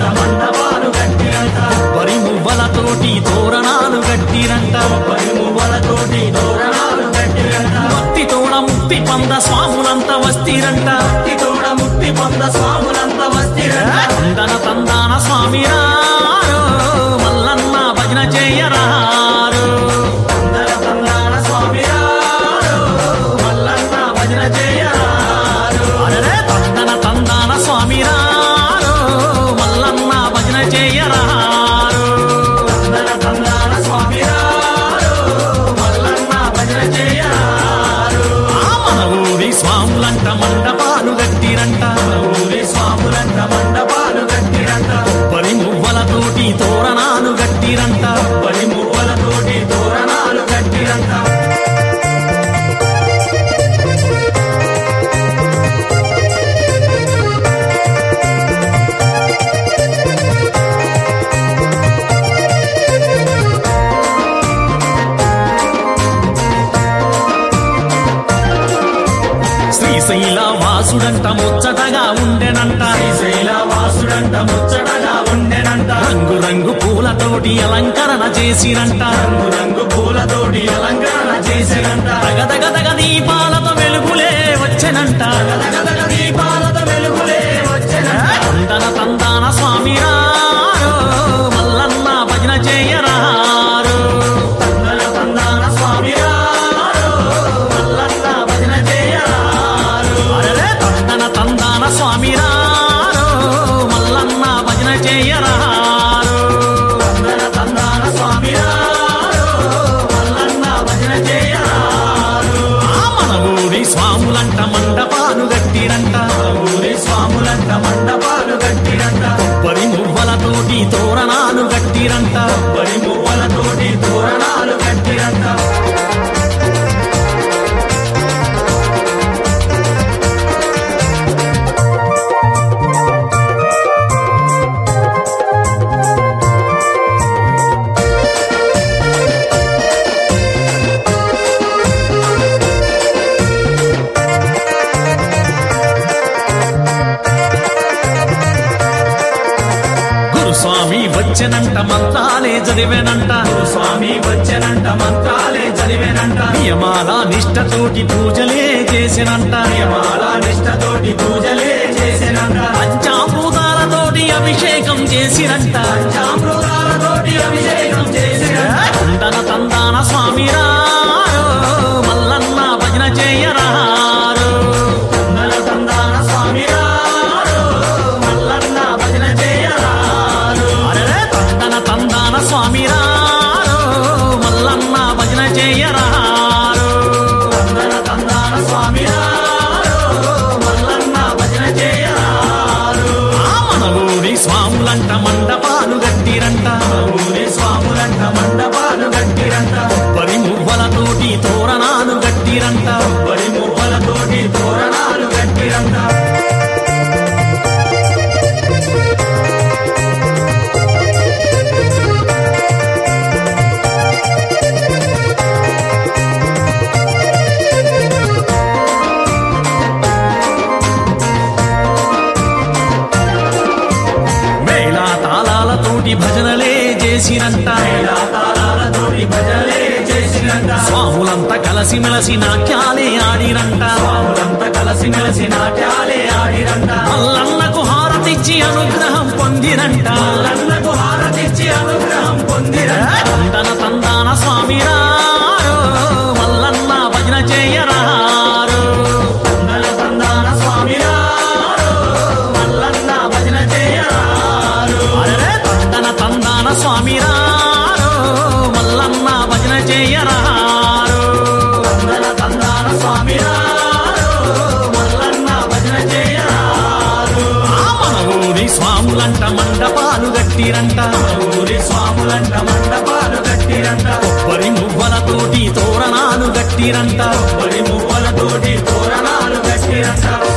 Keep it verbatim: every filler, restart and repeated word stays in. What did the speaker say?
మండపాలు గట్టిరంట కొబ్బరి మువ్వలతోటి తోరణాలు గట్టిరంట కొబ్బరి మువ్వలతోటి తోరణాలు గట్టిరంట భక్తి తోడ ముక్తి పంద స్వాములంతా వస్తిరంట భక్తి తోడ ముక్తి పొంద స్వాములంతా వస్తిరంట తందన తందాన స్వామి రారో మల్లన్న భజన చేయరారు తందన తందాన స్వామి రారో మల్లన్న భజన చేయరారు అరే తందన తందాన స్వామి రారో మల్లన్న భజన చేయరారు తందన తందాన స్వామి రారో మల్లన్న భజన చేయరారు ఆ మన ఊరి స్వాములంట మండపాలు గట్టిరంట ఊరి స్వాములంట మండపాలు గట్టిరంట కొబ్బరి మువ్వలతోటి తోరణాలు గట్టిరంట కొబ్బరి మువ్వలతోటి తోరణాలు గట్టిరంట శ్రీశైల వాసుడంట ముచ్చటగా ఉండెనంట శ్రీశైల వాసుడంట ముచ్చటగా ఉండెనంట రంగు రంగు పూలతోటి అలంకరణ చేసిరంట రంగు రంగు పూలతోటి అలంకరణ చేసినంట తగదగదగ దీపాలతో వెలుగులే వచ్చెనంట గదగదగ దీపాలతో వెలుగులే వచ్చెనంట తందన తందాన స్వామి రారో మల్లన్న భజన చేయరారు తందన తందాన స్వామి రారో మల్లన్న భజన చేయరారు అరే తందన తందాన స్వామి రారో మల్లన్న భజన చేయరారు తందన తందాన స్వామి రారో మల్లన్న భజన చేయరారు ఆ మన ఊరి స్వాములంట మండపాలు గట్టిరంట ఊరి స్వాములంట మండపాలు గట్టిరంట కొబ్బరి మువ్వలతోటి తోరణాలు గట్టిరంట కొబ్బరి మువ్వలతోటి తోరణాలు గట్టిరంట గురుస్వామి వచ్చెనంట మంత్రాలే చదివేనంట స్వామి వచ్చెనంట మంత్రాలే చదివేనంట నియమాల నిష్టతోటి పూజలే చేసినంట నియమాల నిష్టతోటి పూజలే చేసినంట పంచామృతాలతోటి అభిషేకం చేసినంట పంచామృతాలతోటి అభిషేకం చేసినంట తందన తందాన స్వామి రారో మల్లన్న భజన చేయరారు తందన తందాన స్వామి రారో మల్లన్న భజన చేయరారు అరే తందన తందాన స్వామి రారో మల్లన్న భజన చేయరారు తందన తందాన స్వామి రారో మల్లన్న భజన చేయరారు ఆ మన ఊరి స్వాములంట మండపాలు గట్టిరంట ఊరి స్వాములంట మండపాలు గట్టిరంట కొబ్బరి మువ్వలతోటి తోరణాలు గట్టిరంట కొబ్బరి మువ్వలతోటి తోరణాలు గట్టిరంట మేళా తాళాలతోటి భజనలే చేసినంట తాళాలతోటి భజనలే చేసినంట స్వాములంతా కలసిమెలసి నాట్యాలే ఆడిరంట స్వాములంతా కలిసి మెలిసి నాట్యాలే ఆడిరంట మల్లన్నకు హారతిచ్చి అనుగ్రహం పొందిరంట మల్లన్నకు హారతిచ్చి అనుగ్రహం పొందిరంట తందన తందాన స్వామి రారో మల్లన్న భజన చేయరారు తందన తందాన స్వామి రారో మల్లన్న భజన చేయరారు అరే తందన తందాన స్వామి రారో మల్లన్న భజన చేయరారు తందన తందాన స్వామి రారో మల్లన్న భజన చేయరారు ఆ మన ఊరి స్వాములంట మండపాలు గట్టిరంట ఊరి స్వాములంట మండపాలు గట్టిరంట కొబ్బరి మువ్వలతోటి తోరణాలు గట్టిరంట కొబ్బరి మువ్వలతోటి తోరణాలు గట్టిరంట